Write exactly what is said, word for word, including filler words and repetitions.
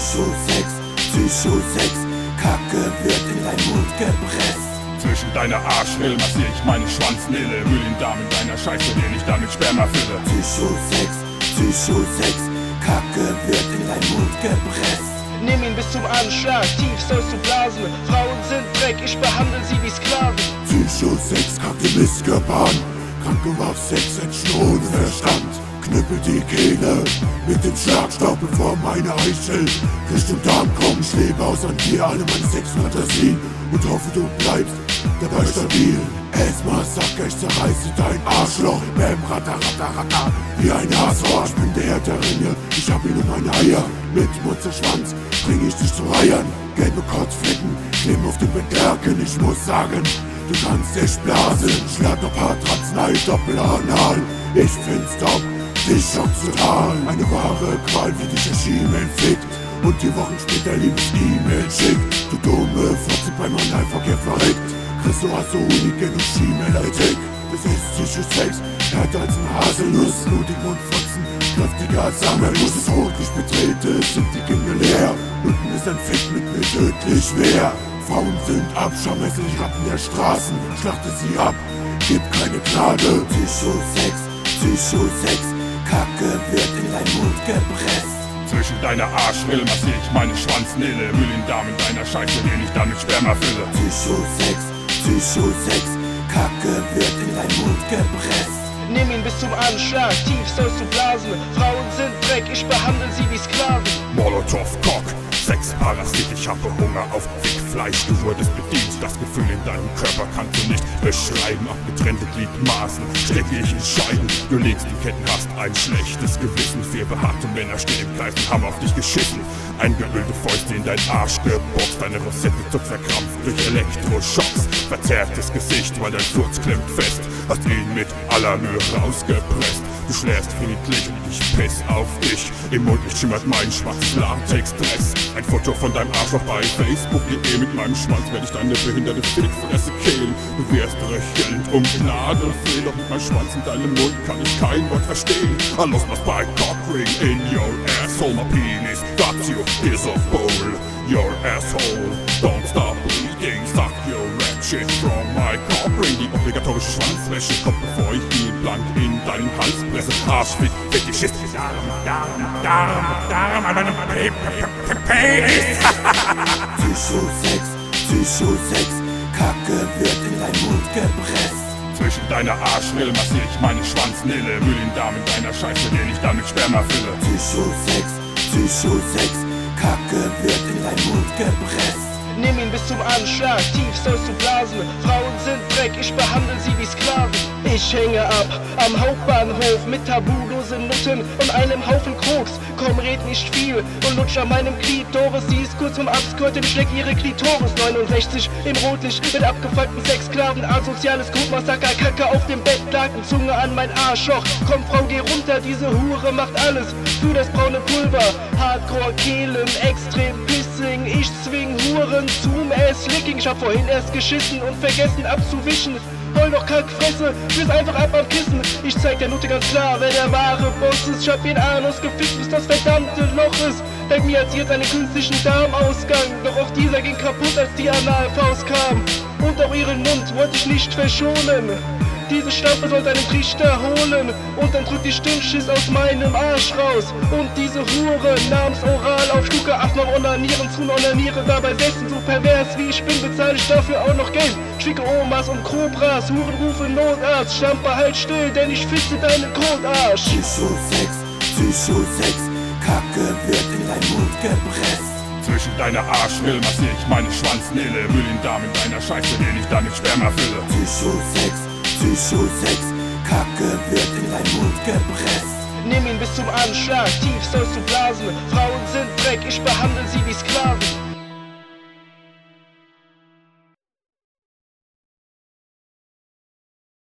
Psycho-Sex, Psycho-Sex, Kacke wird in dein Mund gepresst. Zwischen deiner Arschrill massier ich meine Schwanznille, wühl den Darm in deiner Scheiße, den ich damit Sperma fülle. Psycho-Sex, Psycho-Sex, Kacke wird in dein Mund gepresst. Nimm ihn bis zum Anschlag, tief sollst du blasen. Frauen sind Dreck, ich behandle sie wie Sklaven. Psycho-Sex, kacke Missgebaren, Krankenhaus-Sex, Menschen ohne Verstand. Knüppel die Kehle mit dem Schlagstock bevor meine Eichel Richtung Darm kommen. Ich lebe aus an dir alle meine Sexfantasien und hoffe du bleibst dabei stabil. Erstmal sag ich zerreiße dein Arschloch im Bäm, ratter, ratter, ratter, wie ein Nashorn. Ich bin der Herr der Ringe, ich hab ihn um meine Eier. Mit Mutzerschwanz bring ich dich zu Eiern. Gelbe Kotzflecken kleben auf den Bettlerken. Ich muss sagen, du kannst echt blasen. Schlag noch paar Arznei, Doppelanal. Ich find's top, dich schockt's total. Eine wahre Qual, wie dich der Schimmel fickt und die Wochen später Liebes-E-Mail schickt. Du dumme Fotze beim Analverkehr verreckt. Christo hast du Hooligan und Schimmel-Tick. Das ist Psycho-Sex, härter als ein Haselnuss. Blutig Mundfotzen, kräftiger als Samennuss. Das Rot, ich betrete, sind die Kinder leer. Unten ist ein Fick mit mir tödlich schwer. Frauen sind Abschaumesser, ich Ratten der Straßen. Schlachte sie ab, gib keine Gnade. Psycho-Sex, Psycho-Sex, Kacke wird in dein Mund gepresst. Zwischen deiner Arschrill massier ich meine Schwanznille, wühl den Darm in deiner Scheiße, den ich damit Sperma fülle. Psycho-Sex, Psycho-Sex, Kacke wird in dein Mund gepresst. Nimm ihn bis zum Anschlag, tief sollst du blasen. Frauen sind Dreck, ich behandle sie wie Sklaven. Molotov, Cock, Sexparasit, ich habe Hunger auf Fickfleisch. Du wurdest bedient, das Gefühl in deinem Körper kannst du nicht beschreiben. Auf getrennte Gliedmaßen stecke ich in Scheiden. Du legst die Ketten, hast ein schlechtes Gewissen. Vier behaarte Männer stehen im Kreis und haben auf dich geschissen. Eingeölte Fäuste in dein Arsch geboxt. Deine Rosette zuckt verkrampft durch Elektroschocks. Verzerrtes Gesicht, weil dein Furz klemmt fest. Hast ihn mit aller Mühe rausgepresst. Du schläfst friedlich und ich piss auf dich. Im Mondlicht schimmert mein schwarzes Latexdress. Ein Foto von deinem Arschloch bei Facebook.de. Mit meinem Schwanz werde ich deine behinderte Fickfresse kehlen. Du wirst röchelnd um Gnade flehen. Doch mit meinem Schwanz in deinem Mund kann ich kein Wort verstehen. I lost my spike cock ring in your asshole. My penis got you, here's a bowl. Your asshole, don't stop bleeding. Suck your rat shit from my cock ring. Die obligatorische Schwanzwäsche kommt, bevor ich die blank in deinen Hals presse. Arschfick, Fetischist. Darm, Darm, Darm, Darm an meinem Penis. Psycho-Sex, Psycho-Sex, Kacke wird in dein Mund gepresst. Zwischen deiner Arschrill massier ich meine Schwanznille, wühl den Darm in deiner Scheiße, den ich damit Sperma fülle. Psycho-Sex, Psycho-Sex, Kacke wird in dein Mund gepresst. Nimm ihn bis zum Anschlag, tief sollst du blasen. Frauen sind Dreck, ich behandle sie wie Sklaven. Ich hänge ab am Hauptbahnhof mit tabulosen Nutten und einem Haufen Koks. Komm, red nicht viel und lutsch an meinem Klitoris. Sie ist kurz vom Absquirten, schlägt ihre Klitoris. neunundsechzig im Rotlicht mit abgefuckten Sexsklaven. Asoziales Gruppenmassaker, Kacke auf dem Bettlaken, Zunge an mein Arschloch. Komm, Frau, geh runter, diese Hure macht alles für das braune Pulver. Hardcore, Kehlen, extrem Pissing. Ich zwing Huren zum Ass-Licking. Ich hab vorhin erst geschissen und vergessen abzuwischen. Heul doch Kackfresse, führ's einfach ab am Kissen. Ich zeig der Nutte ganz klar, wer der wahre Boss ist. Ich hab ihren Anus gefickt, bis das verdammte Loch ist. Dank mir hat sie jetzt einen künstlichen Darmausgang. Doch auch dieser ging kaputt, als die Analfaust kam. Und auch ihren Mund wollte ich nicht verschonen. Diese Stampe soll deinen Trichter holen. Und dann drückt die Stinkschiss aus meinem Arsch raus. Und diese Hure namens Oral auf Stuke acht noch onanieren zu onaniere. Dabei setzen so pervers wie ich bin, bezahle ich dafür auch noch Geld. Schicke Omas und Kobras, Huren rufen Notarzt. Stampe halt still, denn ich fisse deinen Kotarsch. Psycho-Sex, Psycho-Sex, Kacke wird in dein Mund gepresst. Zwischen deiner Arschrill massier ich meine Schwanznille, wühl den Darm in deiner Scheiße, den ich damit Sperma fülle. Psycho-Sex, Psycho-Sex, Kacke wird in dein Mund gepresst. Nimm ihn bis zum Anschlag, tief sollst du blasen. Frauen sind Dreck, ich behandle sie wie Sklaven.